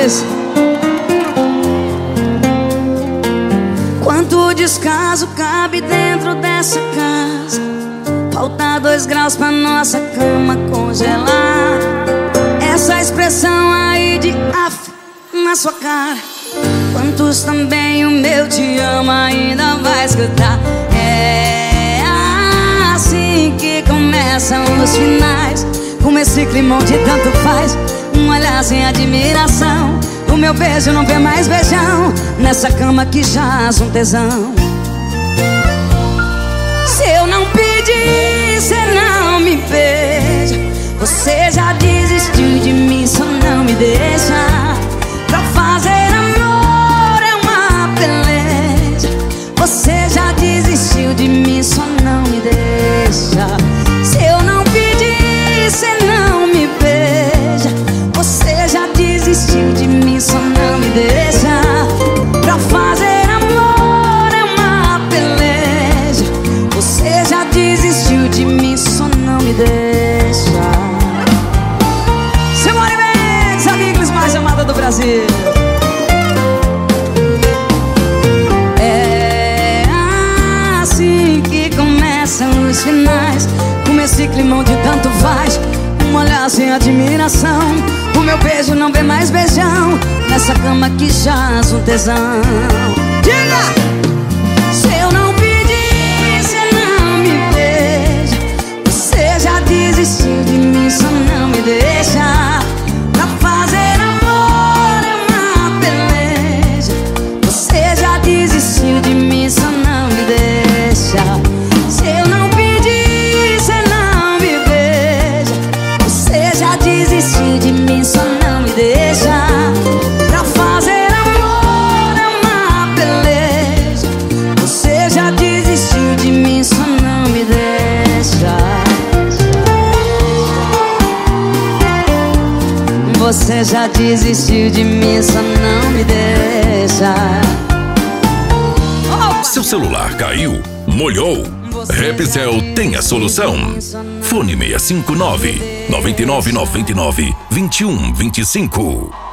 demais. Quanto descaso cabe dentro dessa casa? Falta 2 graus pra nossa cama congelar. Essa expressão aí de af na sua cara. Quantos também o meu te amo ainda vai escutar? É assim que começam os finais, com esse climão de tanto faz. Um olhar sem admiração, o meu beijo não vê mais beijão, nessa cama que jaz um tesão. Se eu não pedir, cê não me beija. Você já desistiu de mim, só não me deixa. Pra fazer amor é uma peleja. Você já desistiu de mim, só não me deixa. Se eu não pedir, cê não me beija. Você já desistiu de mim, só não me deixa. Pra fazer amor é uma peleja. Você já desistiu de mim, só não me deixa. Simone Mendes, a Biglis mais amada do Brasil. É assim que começam os finais, com esse climão de tanto faz. Um olhar sem admiração, o meu beijo não vê mais beijão, nessa cama que jaz um tesão. Diga! Se eu não pedir, cê não me beija. Você já desistiu de mim, só não me deixa. Pra fazer amor é uma peleja. Você já desistiu de mim, só não me deixa. Se eu não pedir, cê não me beija. Você já desistiu de mim, só não me deixa. Pra fazer amor é uma peleja. Você já desistiu de mim, só não me deixa. Você já desistiu de mim, só não me deixa. Seu celular caiu, molhou? Repsol tem a solução. Fone 659 9999 2125.